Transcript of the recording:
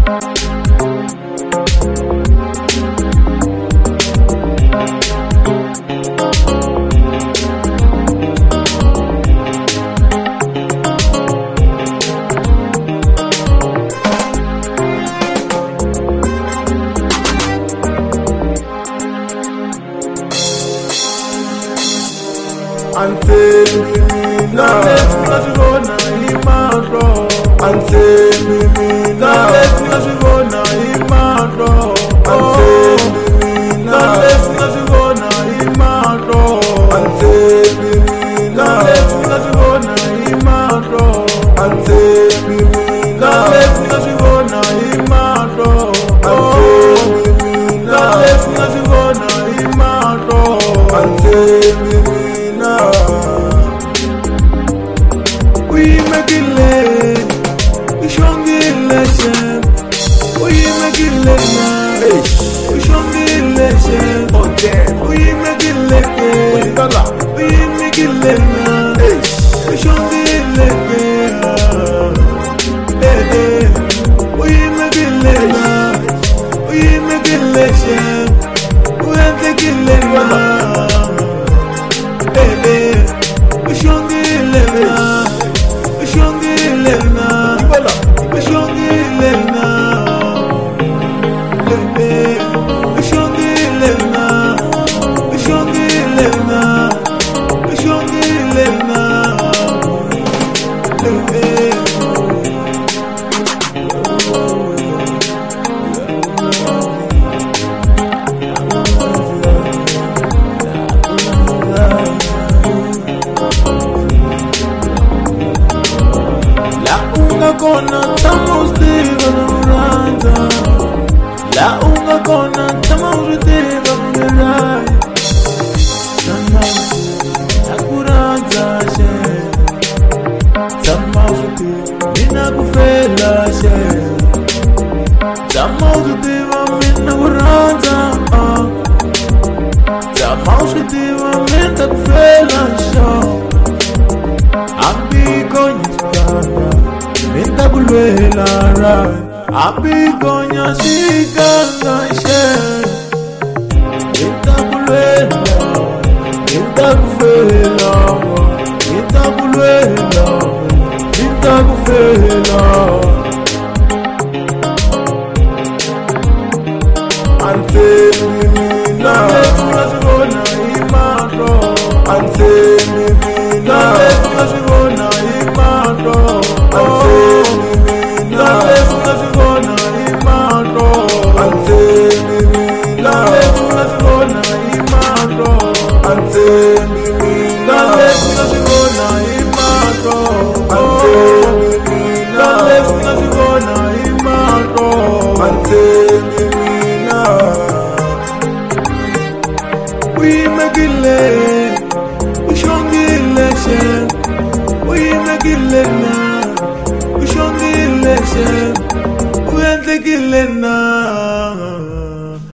Until me now, let me go now, imagro. Until me now, let me go now, imagro. Until me now, let me go now, imagro. Until me now, let me go now, imagro. Until me now, let me go now, imagro. Until me now, let me go now, imagro. Until me we make it late, we strong election. We make it late, we strong election. We make it late, we make it late, we strong election. We make it late, we make it election. We take it late. We strong election. Kona tamo stiva nuranta, la unga kona tamo stiva nuranta. Tamo takuranta she, tamo stiva mina kufela she, tamo stiva mina kuranta, tamo stiva mina kufela she. Minta kulwela right, abigonya siganga she. Minta kulwela, minta kufela, minta kulwela, minta kufela. Until me now, let's go now, imagro. Until me now, let's go now, imagro. We make it late, we strong election. We make it late now, we strong election. We ain't taking late now.